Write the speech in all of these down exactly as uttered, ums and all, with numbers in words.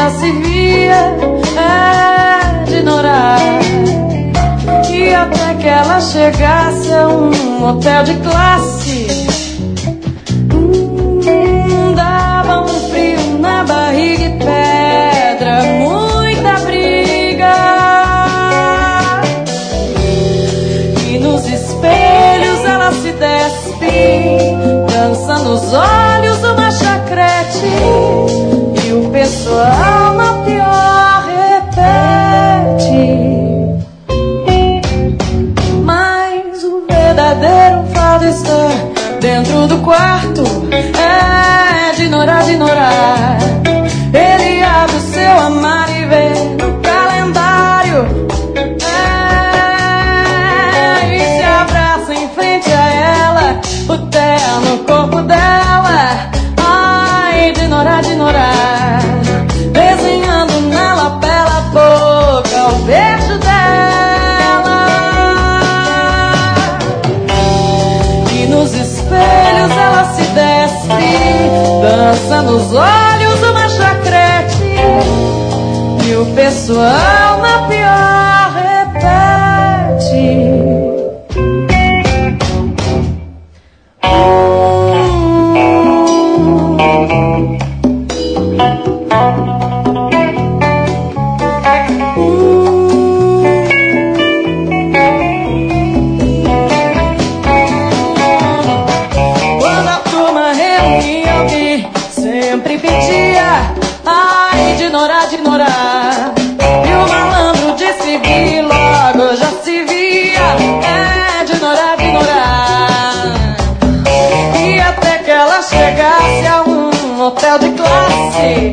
já se via, é de ignorar. E até que ela chegasse a um hotel de classe, hum, dava um frio na barriga e pedra, muita briga. E nos espelhos ela se despe, dança nos olhos uma chacrete, e o pessoal na pior repete. Mas o verdadeiro fato está dentro do quarto, é de ignorar, de ignorar. Ele abre o seu armário e vê no calendário, é, e se abraça em frente a ela, o terno no corpo dela. Ai, de ignorar, de ignorar, desenhando nela bela boca o beijo dela. E nos espelhos ela se despe, dança nos olhos uma chacrete, e o pessoal na pior repete. Hotel de classe,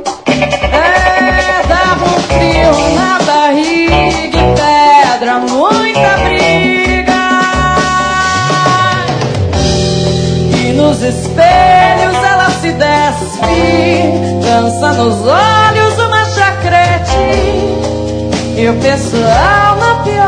é, dava um frio na barriga e pedra, muita briga. E nos espelhos ela se despe, dança nos olhos uma chacrete, e o pessoal na pior